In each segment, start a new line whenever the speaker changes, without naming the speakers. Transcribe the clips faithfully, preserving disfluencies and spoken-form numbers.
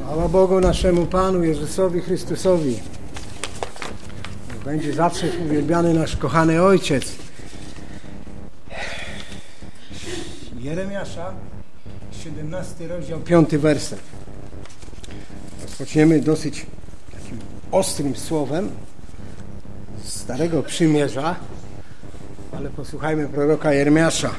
Chwała Bogu naszemu Panu Jezusowi Chrystusowi. Będzie zawsze uwielbiany nasz kochany Ojciec. Jeremiasza, siedemnasty rozdział, piąty werset. Rozpoczniemy dosyć takim ostrym słowem z Starego Przymierza, ale posłuchajmy proroka Jeremiasza.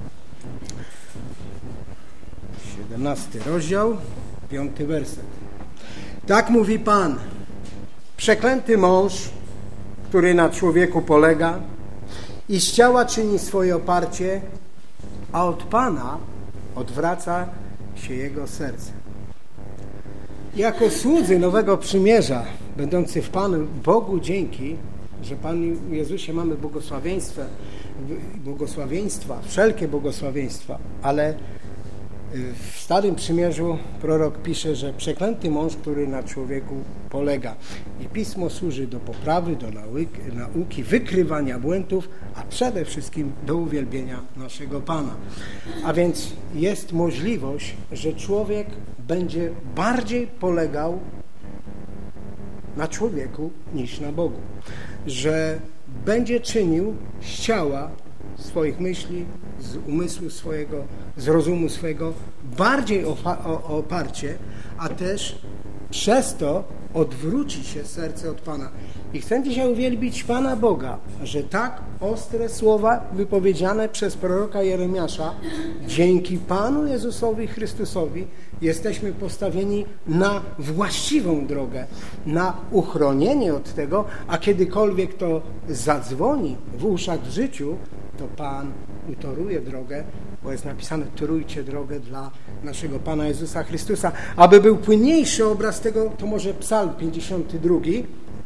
siedemnasty rozdział, piąty werset. Tak mówi Pan: przeklęty mąż, który na człowieku polega i z ciała czyni swoje oparcie, a od Pana odwraca się jego serce. Jako słudzy Nowego Przymierza, będący w Panu Bogu dzięki, że Panu Jezusie mamy błogosławieństwo, błogosławieństwa, wszelkie błogosławieństwa, ale w Starym Przymierzu prorok pisze, że przeklęty mąż, który na człowieku polega. I Pismo służy do poprawy, do nauki, nauki wykrywania błędów, a przede wszystkim do uwielbienia naszego Pana. A więc jest możliwość, że człowiek będzie bardziej polegał na człowieku niż na Bogu. Że będzie czynił z ciała, swoich myśli, z umysłu swojego, z rozumu swojego bardziej oparcie, a też przez to odwróci się serce od Pana. I chcę dzisiaj uwielbić Pana Boga, że tak ostre słowa wypowiedziane przez proroka Jeremiasza, dzięki Panu Jezusowi Chrystusowi jesteśmy postawieni na właściwą drogę, na uchronienie od tego, a kiedykolwiek to zadzwoni w uszach w życiu, to Pan utoruje drogę, bo jest napisane: torujcie drogę dla naszego Pana Jezusa Chrystusa. Aby był płynniejszy obraz tego, to może Psalm pięćdziesiąty drugi.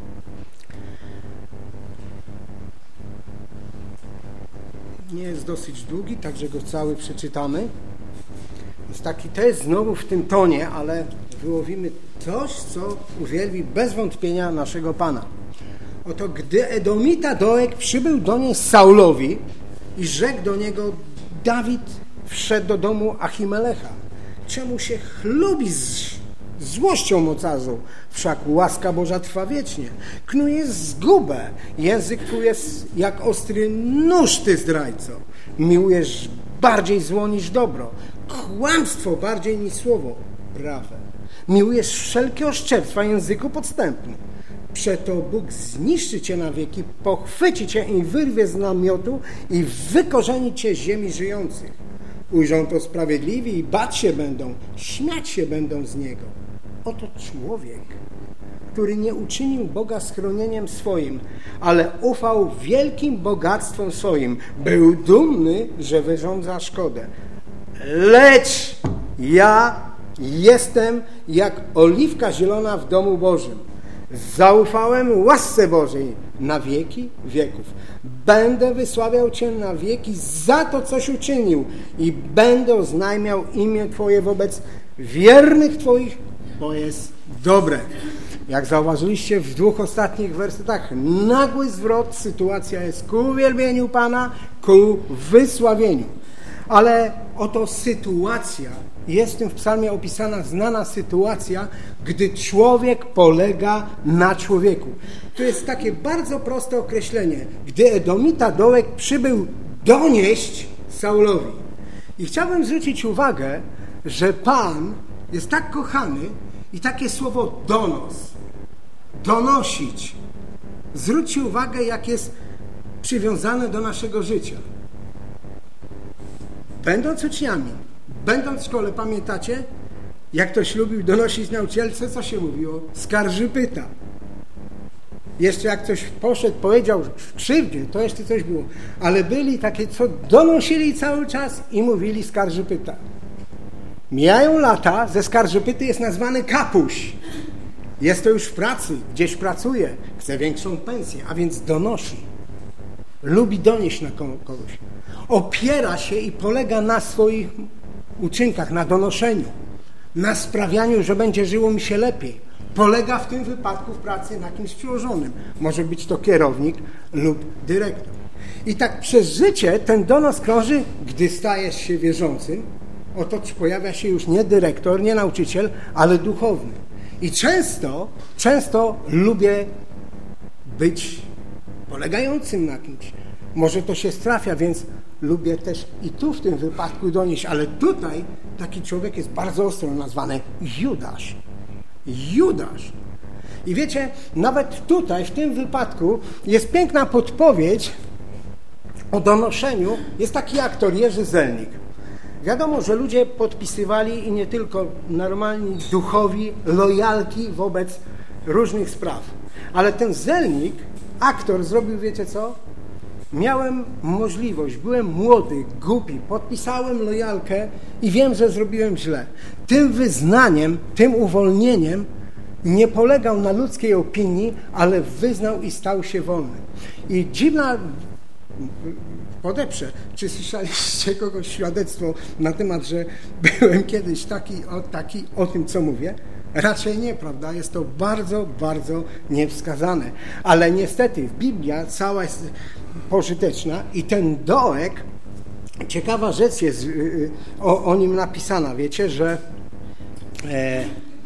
Nie jest dosyć długi, także go cały przeczytamy. Jest taki też znowu w tym tonie, ale wyłowimy coś, co uwielbi bez wątpienia naszego Pana. Oto gdy Edomita Doeg przybył do niej Saulowi i rzekł do niego: Dawid wszedł do domu Achimelecha. Czemu się chlubi z złością mocarzu? Wszak łaska Boża trwa wiecznie. Knuje zgubę. Język twój jest jak ostry nóż, ty zdrajco. Miłujesz bardziej zło niż dobro. Kłamstwo bardziej niż słowo prawe. Miłujesz wszelkie oszczerstwa języku podstępnym. Przeto Bóg zniszczy cię na wieki, pochwyci cię i wyrwie z namiotu i wykorzeni cię z ziemi żyjących. Ujrzą to sprawiedliwi i bać się będą, śmiać się będą z niego. Oto człowiek, który nie uczynił Boga schronieniem swoim, ale ufał wielkim bogactwom swoim. Był dumny, że wyrządza szkodę. Lecz ja jestem jak oliwka zielona w domu Bożym. Zaufałem łasce Bożej na wieki wieków. Będę wysławiał Cię na wieki za to, coś uczynił i będę oznajmiał imię Twoje wobec wiernych Twoich, bo jest dobre. Jak zauważyliście w dwóch ostatnich wersetach, nagły zwrot, sytuacja jest ku uwielbieniu Pana, ku wysławieniu. Ale oto sytuacja, jest w tym w psalmie opisana znana sytuacja, gdy człowiek polega na człowieku. To jest takie bardzo proste określenie. Gdy Edomita Doeg przybył donieść Saulowi. I chciałbym zwrócić uwagę, że Pan jest tak kochany i takie słowo donos, donosić. Zwróćcie uwagę, jak jest przywiązane do naszego życia. Będąc uczniami, będąc w szkole, pamiętacie, jak ktoś lubił donosić nauczycielce, co się mówiło? Skarżypyta. Jeszcze jak ktoś poszedł, powiedział w krzywdzie, to jeszcze coś było. Ale byli takie, co donosili cały czas i mówili skarżypyta. Mijają lata, ze skarżypyty jest nazwany kapuś. Jest to już w pracy, gdzieś pracuje, chce większą pensję, a więc donosi. Lubi donieść na kogoś. Opiera się i polega na swoich uczynkach, na donoszeniu, na sprawianiu, że będzie żyło mi się lepiej. Polega w tym wypadku w pracy na kimś przełożonym. Może być to kierownik lub dyrektor. I tak przez życie ten donos krąży, gdy stajesz się wierzącym, oto pojawia się już nie dyrektor, nie nauczyciel, ale duchowny. I często, często lubię być polegającym na kimś. Może to się trafia, więc lubię też i tu w tym wypadku donieść, ale tutaj taki człowiek jest bardzo ostro nazwany Judasz. Judasz. I wiecie, nawet tutaj, w tym wypadku jest piękna podpowiedź o donoszeniu. Jest taki aktor Jerzy Zelnik. Wiadomo, że ludzie podpisywali i nie tylko normalni duchowi lojalki wobec różnych spraw. Ale ten Zelnik, aktor, zrobił, wiecie co? Miałem możliwość, byłem młody, głupi, podpisałem lojalkę i wiem, że zrobiłem źle. Tym wyznaniem, tym uwolnieniem nie polegał na ludzkiej opinii, ale wyznał i stał się wolny. I dziwna, podeprze, czy słyszeliście kogoś świadectwo na temat, że byłem kiedyś taki o, taki o tym, co mówię? Raczej nie, prawda? Jest to bardzo, bardzo niewskazane. Ale niestety Biblia cała jest pożyteczna i ten Doeg, ciekawa rzecz jest o, o nim napisana. Wiecie, że e, e,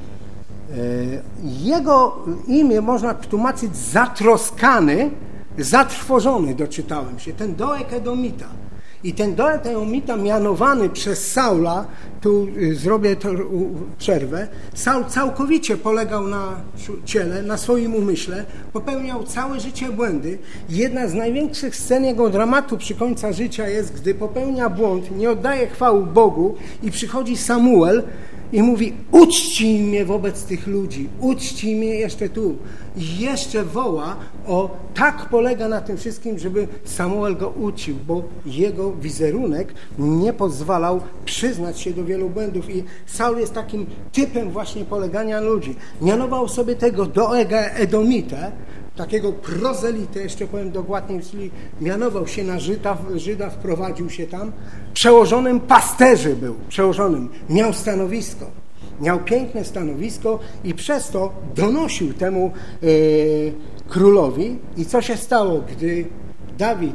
jego imię można tłumaczyć zatroskany, zatrwożony, doczytałem się. Ten Doeg Edomita. I ten Doeg Edomita mianowany przez Saula, tu zrobię to przerwę, Saul całkowicie polegał na ciele, na swoim umyśle, popełniał całe życie błędy. Jedna z największych scen jego dramatu przy końcu życia jest, gdy popełnia błąd, nie oddaje chwały Bogu i przychodzi Samuel i mówi: uczcij mnie wobec tych ludzi, uczcij mnie jeszcze tu. I jeszcze woła o, tak polega na tym wszystkim, żeby Samuel go ucił, bo jego wizerunek nie pozwalał przyznać się do wielu błędów i Saul jest takim typem właśnie polegania ludzi. Mianował sobie tego Doega Edomitę, takiego prozelitę, jeszcze powiem dokładnie, czyli mianował się na Żyda, Żyda, wprowadził się tam, przełożonym pasterzy był, przełożonym, miał stanowisko, miał piękne stanowisko i przez to donosił temu yy, królowi. I co się stało, gdy Dawid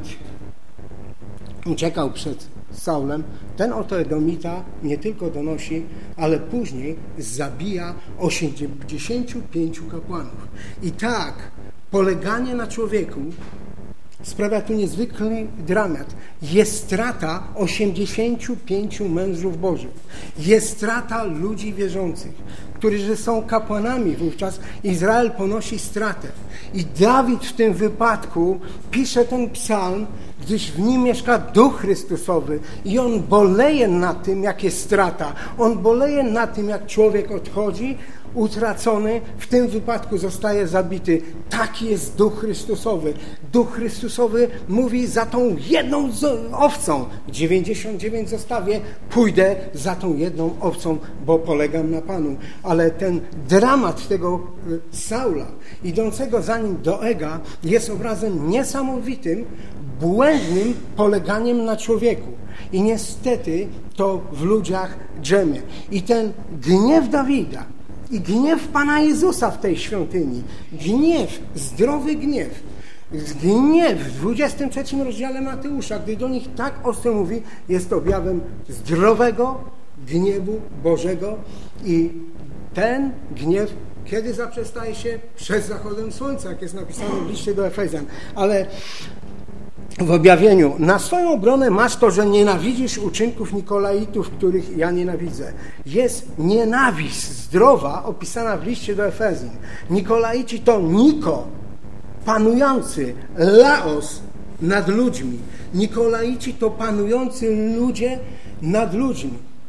uciekał przed Saulem, ten oto Edomita nie tylko donosi, ale później zabija osiemdziesięciu pięciu kapłanów. I tak poleganie na człowieku sprawia tu niezwykły dramat. Jest strata osiemdziesięciu pięciu mężów bożych. Jest strata ludzi wierzących, którzy są kapłanami. Wówczas Izrael ponosi stratę. I Dawid w tym wypadku pisze ten psalm, gdyż w nim mieszka Duch Chrystusowy i on boleje nad tym, jak jest strata. On boleje nad tym, jak człowiek odchodzi, utracony, w tym wypadku zostaje zabity. Taki jest Duch Chrystusowy. Duch Chrystusowy mówi: za tą jedną owcą dziewięćdziesiąt dziewięć zostawię, pójdę za tą jedną owcą, bo polegam na Panu. Ale ten dramat tego Saula, idącego za nim Doega, jest obrazem niesamowitym, błędnym poleganiem na człowieku. I niestety to w ludziach drzemie. I ten gniew Dawida i gniew Pana Jezusa w tej świątyni, gniew, zdrowy gniew, gniew w dwudziestym trzecim rozdziale Mateusza, gdy do nich tak ostro mówi, jest objawem zdrowego gniewu Bożego i ten gniew kiedy zaprzestaje się? Przed zachodem słońca, jak jest napisane w liście do Efezjan. Ale w objawieniu: na swoją obronę masz to, że nienawidzisz uczynków Nikolaitów, których ja nienawidzę. Jest nienawiść zdrowa opisana w liście do Efezjan. Nikolaici to Niko, panujący, Laos nad ludźmi. Nikolaici to panujący ludzie nad ludźmi.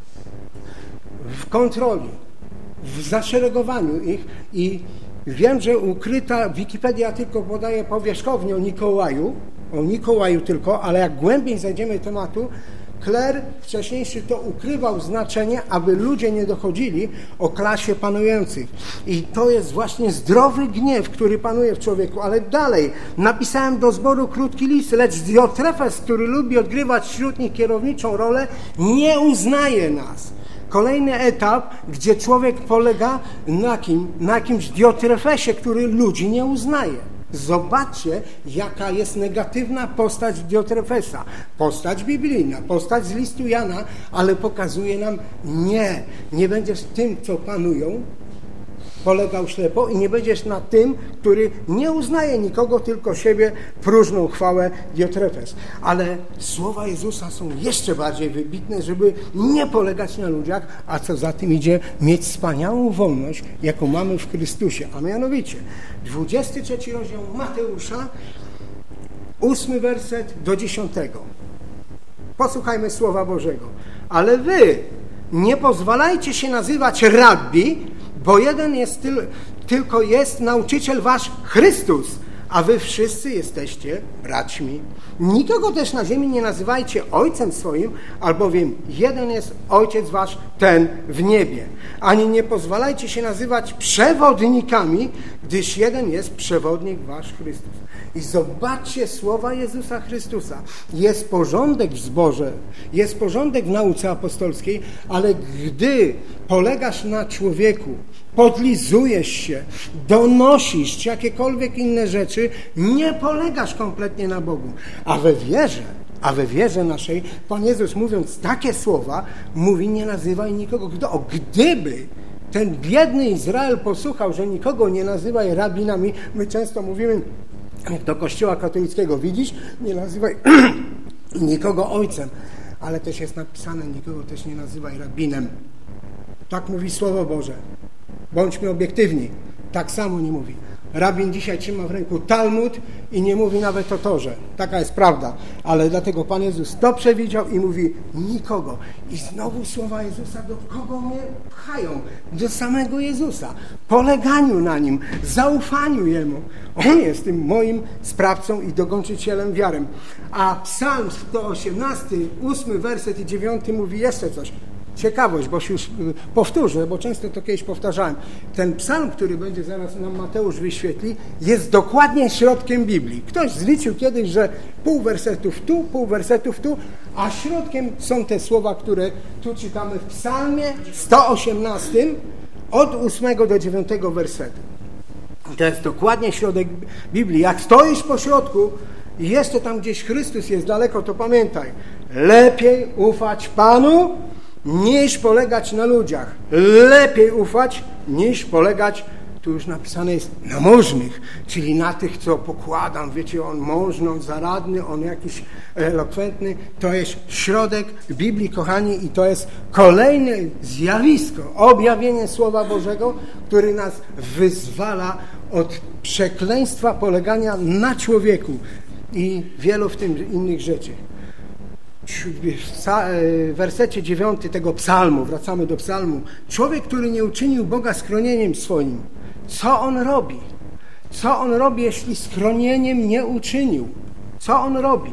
W kontroli, w zaszeregowaniu ich. I wiem, że ukryta Wikipedia tylko podaje powierzchownie o Mikołaju, o Mikołaju tylko, ale jak głębiej zajdziemy tematu, kler wcześniejszy to ukrywał znaczenie, aby ludzie nie dochodzili o klasie panujących. I to jest właśnie zdrowy gniew, który panuje w człowieku. Ale dalej, napisałem do zboru krótki list, lecz Diotrefes, który lubi odgrywać wśród nich kierowniczą rolę, nie uznaje nas. Kolejny etap, gdzie człowiek polega na kim? Na jakimś Diotrefesie, który ludzi nie uznaje. Zobaczcie, jaka jest negatywna postać Diotrefesa. Postać biblijna, postać z listu Jana, ale pokazuje nam, nie, nie będziesz tym, co panują, polegał ślepo i nie będziesz na tym, który nie uznaje nikogo, tylko siebie, próżną chwałę Diotrefes. Ale słowa Jezusa są jeszcze bardziej wybitne, żeby nie polegać na ludziach, a co za tym idzie, mieć wspaniałą wolność, jaką mamy w Chrystusie. A mianowicie, dwudziesty trzeci rozdział Mateusza, ósmy werset do dziesiątego. Posłuchajmy Słowa Bożego. Ale wy nie pozwalajcie się nazywać rabbi, bo jeden jest tyl, tylko jest nauczyciel wasz Chrystus, a wy wszyscy jesteście braćmi. Nikogo też na ziemi nie nazywajcie ojcem swoim, albowiem jeden jest ojciec wasz, ten w niebie. Ani nie pozwalajcie się nazywać przewodnikami, gdyż jeden jest przewodnik wasz Chrystus. I zobaczcie słowa Jezusa Chrystusa. Jest porządek w zborze, jest porządek w nauce apostolskiej, ale gdy polegasz na człowieku, podlizujesz się, donosisz czy jakiekolwiek inne rzeczy, nie polegasz kompletnie na Bogu. A we wierze, a we wierze naszej, Pan Jezus mówiąc takie słowa, mówi: nie nazywaj nikogo. O, gdyby ten biedny Izrael posłuchał, że nikogo nie nazywaj rabinami, my często mówimy do Kościoła katolickiego: widzisz, nie nazywaj nikogo ojcem, ale też jest napisane: nikogo też nie nazywaj rabinem. Tak mówi Słowo Boże. Bądźmy obiektywni. Tak samo nie mówi. Rabin dzisiaj trzyma w ręku Talmud i nie mówi nawet o Torze. Taka jest prawda. Ale dlatego Pan Jezus to przewidział i mówi: nikogo. I znowu słowa Jezusa do kogo mnie pchają? Do samego Jezusa. Poleganiu na Nim, zaufaniu Jemu. On jest tym moim sprawcą i dokończycielem wiary. A Psalm sto osiemnasty, ósmy werset i dziewiąty mówi jeszcze coś. Ciekawość, bo się już powtórzę, bo często to kiedyś powtarzałem. Ten psalm, który będzie zaraz nam Mateusz wyświetli, jest dokładnie środkiem Biblii. Ktoś zliczył kiedyś, że pół wersetów tu, pół wersetów tu, a środkiem są te słowa, które tu czytamy w psalmie sto osiemnastym od ósmego do dziewiątego wersetu. To jest dokładnie środek Biblii. Jak stoisz po środku i jeszcze tam gdzieś Chrystus jest daleko, to pamiętaj, lepiej ufać Panu, niż polegać na ludziach. Lepiej ufać, niż polegać, tu już napisane jest, na możnych, czyli na tych, co pokładam. Wiecie, on możny, on zaradny, on jakiś elokwentny. To jest środek Biblii, kochani, i to jest kolejne zjawisko, objawienie Słowa Bożego, który nas wyzwala od przekleństwa polegania na człowieku i wielu w tym innych rzeczy. W wersecie dziewiątym tego psalmu, wracamy do psalmu, człowiek, który nie uczynił Boga schronieniem swoim, co on robi? Co on robi, jeśli schronieniem nie uczynił? Co on robi?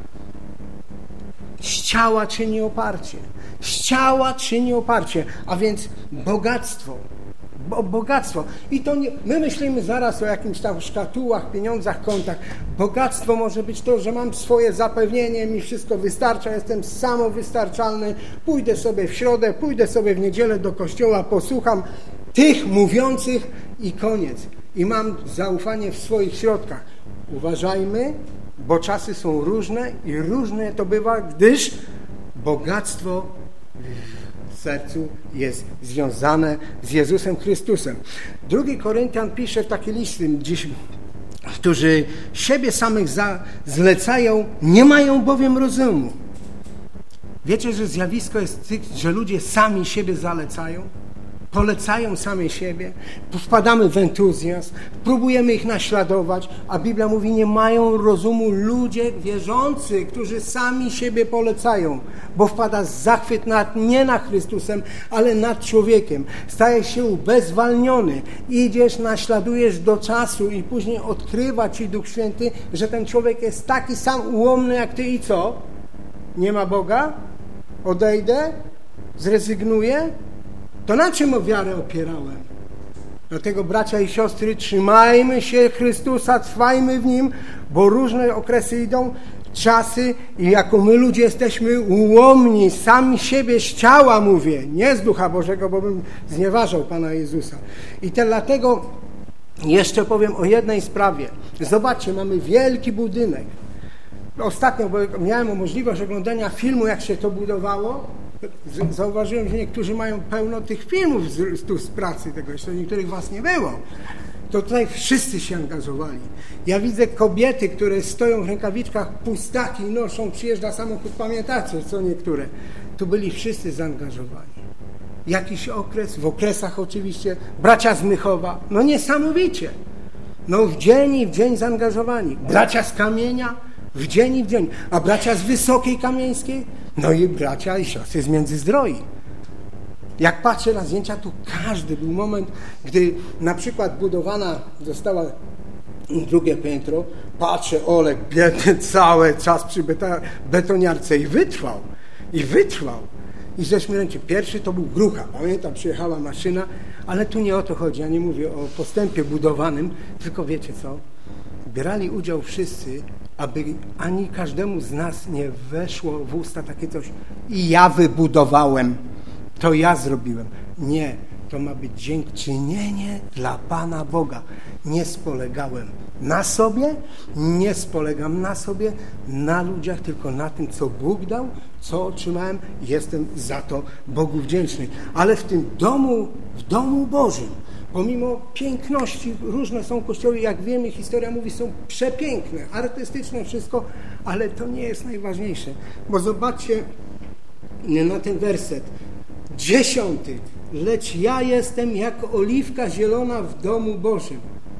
Z ciała czyni oparcie. Z ciała czyni oparcie, a więc bogactwo. Bo, bogactwo. I to nie, my myślimy zaraz o jakimś tam szkatułach, pieniądzach, kontach. Bogactwo może być to, że mam swoje zapewnienie, mi wszystko wystarcza, jestem samowystarczalny, pójdę sobie w środę, pójdę sobie w niedzielę do kościoła, posłucham tych mówiących i koniec. I mam zaufanie w swoich środkach. Uważajmy, bo czasy są różne i różne to bywa, gdyż bogactwo w sercu jest związane z Jezusem Chrystusem. Drugi Koryntian pisze w taki list, którzy siebie samych za, zlecają, nie mają bowiem rozumu. Wiecie, że zjawisko jest tych, że ludzie sami siebie zalecają? Polecają sami siebie, wpadamy w entuzjazm, próbujemy ich naśladować, a Biblia mówi, nie mają rozumu ludzie wierzący, którzy sami siebie polecają, bo wpada zachwyt nad, nie nad Chrystusem, ale nad człowiekiem. Stajesz się ubezwalniony, idziesz, naśladujesz do czasu i później odkrywa Ci Duch Święty, że ten człowiek jest taki sam ułomny jak Ty i co? Nie ma Boga? Odejdę? Zrezygnuję? To na czym o wiarę opierałem? Dlatego, bracia i siostry, trzymajmy się Chrystusa, trwajmy w Nim, bo różne okresy idą, czasy i jako my ludzie jesteśmy ułomni, sami siebie z ciała mówię, nie z Ducha Bożego, bo bym znieważał Pana Jezusa. I te, dlatego Jeszcze powiem o jednej sprawie. Zobaczcie, mamy wielki budynek. Ostatnio, bo miałem możliwość oglądania filmu, jak się to budowało, zauważyłem, że niektórzy mają pełno tych filmów z, tu z pracy tego, jeszcze niektórych was nie było. To tutaj wszyscy się angażowali. Ja widzę kobiety, które stoją w rękawiczkach, pustaki noszą, przyjeżdża samochód, pamiętacie, co niektóre. Tu byli wszyscy zaangażowani. Jakiś okres, w okresach oczywiście, bracia z Mychowa, no niesamowicie. No w dzień i w dzień zaangażowani. Bracia z Kamienia, w dzień i w dzień. A bracia z Wysokiej Kamieńskiej, no i bracia i siostry z Międzyzdroi. Jak patrzę na zdjęcia, tu każdy był moment, gdy na przykład budowana została drugie piętro, patrzę, Olek biedny cały czas przy betoniarce i wytrwał, i wytrwał. I żeśmy ręczy. Pierwszy to był Grucha, pamiętam, przyjechała maszyna, ale tu nie o to chodzi, ja nie mówię o postępie budowanym, tylko wiecie co, bierali udział wszyscy, aby ani każdemu z nas nie weszło w usta takie coś i ja wybudowałem, to ja zrobiłem. Nie, to ma być dziękczynienie dla Pana Boga. Nie spolegałem na sobie, nie spolegam na sobie, na ludziach, tylko na tym, co Bóg dał, co otrzymałem. Jestem za to Bogu wdzięczny. Ale w tym domu, w domu Bożym, pomimo piękności, różne są kościoły, jak wiemy, historia mówi, są przepiękne, artystyczne, wszystko, ale to nie jest najważniejsze. Bo zobaczcie na ten werset. Dziesiąty. Lecz ja jestem jak oliwka zielona w domu Bożym.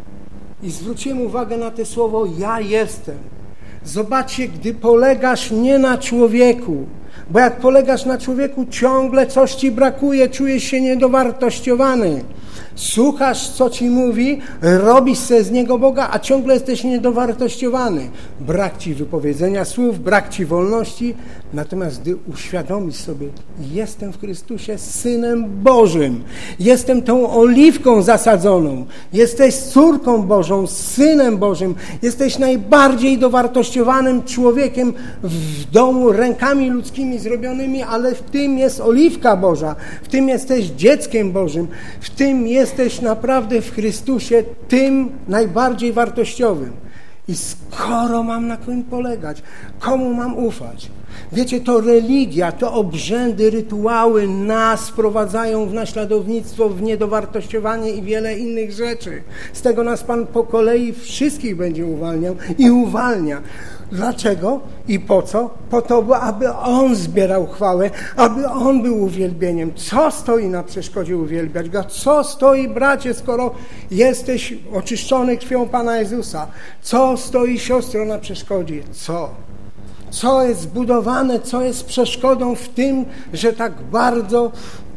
I zwróciłem uwagę na to słowo ja jestem. Zobaczcie, gdy polegasz nie na człowieku, bo jak polegasz na człowieku, ciągle coś ci brakuje, czujesz się niedowartościowany. Słuchasz, co ci mówi, robisz se z niego Boga, a ciągle jesteś niedowartościowany. Brak ci wypowiedzenia słów, brak ci wolności. Natomiast gdy uświadomisz sobie, jestem w Chrystusie Synem Bożym, jestem tą oliwką zasadzoną, jesteś córką Bożą, Synem Bożym, jesteś najbardziej dowartościowanym człowiekiem w domu, rękami ludzkimi zrobionymi, ale w tym jest oliwka Boża, w tym jesteś dzieckiem Bożym, w tym jesteś naprawdę w Chrystusie tym najbardziej wartościowym. I skoro mam na kim polegać, komu mam ufać? Wiecie, to religia, to obrzędy, rytuały nas wprowadzają w naśladownictwo, w niedowartościowanie i wiele innych rzeczy. Z tego nas Pan po kolei wszystkich będzie uwalniał i uwalnia. Dlaczego i po co? Po to, aby On zbierał chwałę, aby On był uwielbieniem. Co stoi na przeszkodzie uwielbiać Go? Co stoi, bracie, skoro jesteś oczyszczony krwią Pana Jezusa? Co stoi, siostro, na przeszkodzie? Co? Co jest zbudowane, co jest przeszkodą w tym, że tak bardzo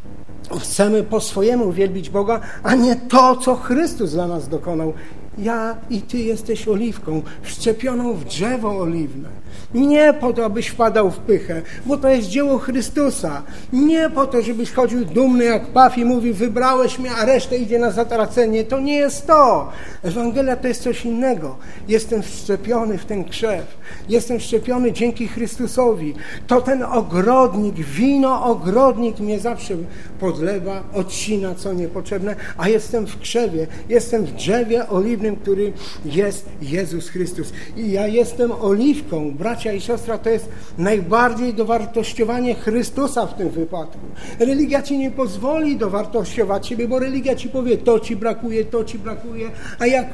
chcemy po swojemu uwielbić Boga, a nie to, co Chrystus dla nas dokonał. Ja i Ty jesteś oliwką, wszczepioną w drzewo oliwne. Nie po to, abyś wpadał w pychę, bo to jest dzieło Chrystusa. Nie po to, żebyś chodził dumny jak paw i mówił, wybrałeś mnie, a resztę idzie na zatracenie. To nie jest to. Ewangelia to jest coś innego. Jestem wszczepiony w ten krzew. Jestem wszczepiony dzięki Chrystusowi. To ten ogrodnik, wino ogrodnik mnie zawsze podlewa, odcina, co niepotrzebne, a jestem w krzewie. Jestem w drzewie oliwnym, który jest Jezus Chrystus. I ja jestem oliwką. Bracia i siostra, to jest najbardziej dowartościowanie Chrystusa w tym wypadku. Religia ci nie pozwoli dowartościować siebie, bo religia ci powie, to ci brakuje, to ci brakuje, a jak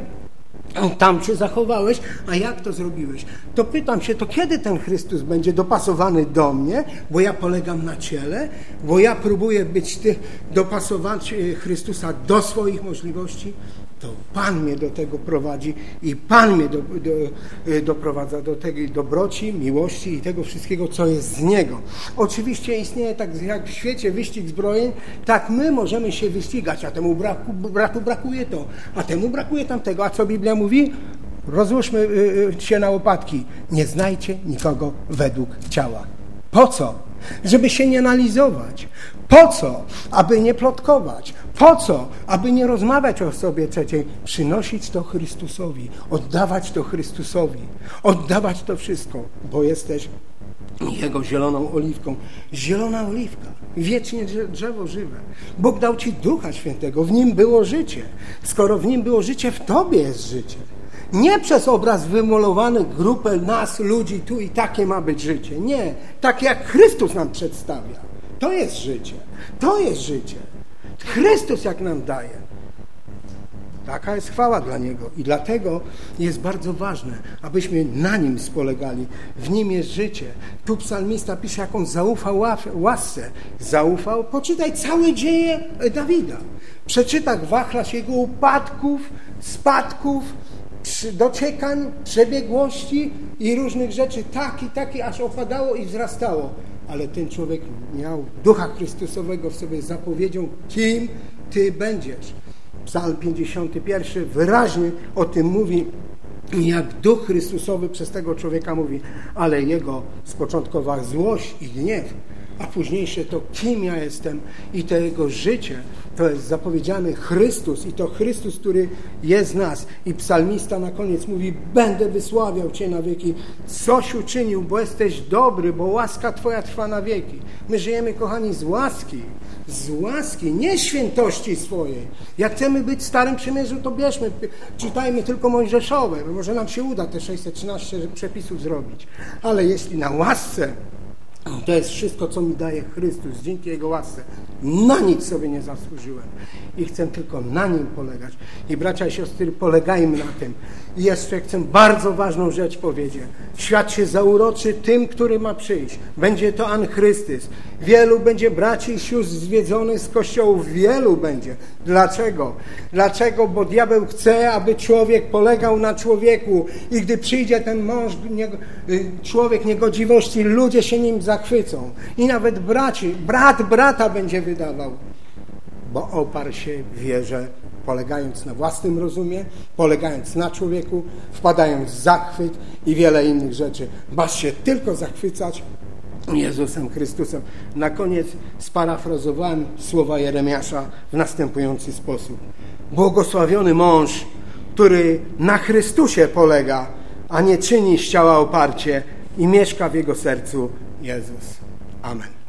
tam się zachowałeś, a jak to zrobiłeś? To pytam się, to kiedy ten Chrystus będzie dopasowany do mnie, bo ja polegam na ciele, bo ja próbuję być ty, dopasować Chrystusa do swoich możliwości? To Pan mnie do tego prowadzi i Pan mnie do, do, doprowadza do tej dobroci, miłości i tego wszystkiego, co jest z Niego. Oczywiście istnieje tak jak w świecie wyścig zbrojeń, tak my możemy się wyścigać, a temu braku, bratu brakuje to, a temu brakuje tamtego. A co Biblia mówi? Rozłóżmy się na łopatki. Nie znajcie nikogo według ciała. Po co? Żeby się nie analizować. Po co? Aby nie plotkować. Po co? Aby nie rozmawiać o sobie trzeciej. Przynosić to Chrystusowi. Oddawać to Chrystusowi. Oddawać to wszystko, bo jesteś Jego zieloną oliwką. Zielona oliwka, wiecznie drzewo żywe. Bóg dał Ci Ducha Świętego, w Nim było życie. Skoro w Nim było życie, w Tobie jest życie. Nie przez obraz wymalowany grupę nas, ludzi, tu i takie ma być życie. Nie, tak jak Chrystus nam przedstawia. To jest życie. To jest życie. Chrystus jak nam daje. Taka jest chwała dla Niego i dlatego jest bardzo ważne, abyśmy na Nim spolegali. W Nim jest życie. Tu psalmista pisze, jak on zaufał łasce. Zaufał, poczytaj całe dzieje Dawida. Przeczytaj wachlarz jego upadków, spadków, dociekań, przebiegłości i różnych rzeczy, tak i taki, aż opadało i wzrastało. Ale ten człowiek miał Ducha Chrystusowego w sobie, zapowiedzią, kim Ty będziesz. Psalm pięćdziesiąty pierwszy wyraźnie o tym mówi, jak Duch Chrystusowy przez tego człowieka mówi, ale jego z początkowa złość i gniew, a późniejsze to kim ja jestem i to jego życie, to jest zapowiedziany Chrystus i to Chrystus, który jest z nas. I psalmista na koniec mówi, będę wysławiał Cię na wieki, coś uczynił, bo jesteś dobry, bo łaska Twoja trwa na wieki. My żyjemy, kochani, z łaski, z łaski, nie świętości swojej. Jak chcemy być w Starym Przymierzu, to bierzmy, czytajmy tylko mojżeszowe, bo może nam się uda te sześćset trzynaście przepisów zrobić. Ale jeśli na łasce, to jest wszystko, co mi daje Chrystus, dzięki Jego łasce. Na nic sobie nie zasłużyłem. I chcę tylko na Nim polegać. I bracia i siostry, polegajmy na tym. I jeszcze chcę bardzo ważną rzecz powiedzieć. Świat się zauroczy tym, który ma przyjść. Będzie to Anchrystys. Wielu będzie braci i sióstr zwiedzonych z kościołów. Wielu będzie. Dlaczego? Dlaczego? Bo diabeł chce, aby człowiek polegał na człowieku. I gdy przyjdzie ten mąż, nie, człowiek niegodziwości, ludzie się nim zachwycą. I nawet braci, brat brata będzie wydawał. Bo oparł się w wierze, polegając na własnym rozumie, polegając na człowieku, wpadając w zachwyt i wiele innych rzeczy. Masz się tylko zachwycać Jezusem Chrystusem. Na koniec sparafrazowałem słowa Jeremiasza w następujący sposób. Błogosławiony mąż, który na Chrystusie polega, a nie czyni z ciała oparcie i mieszka w jego sercu Jezus. Amen.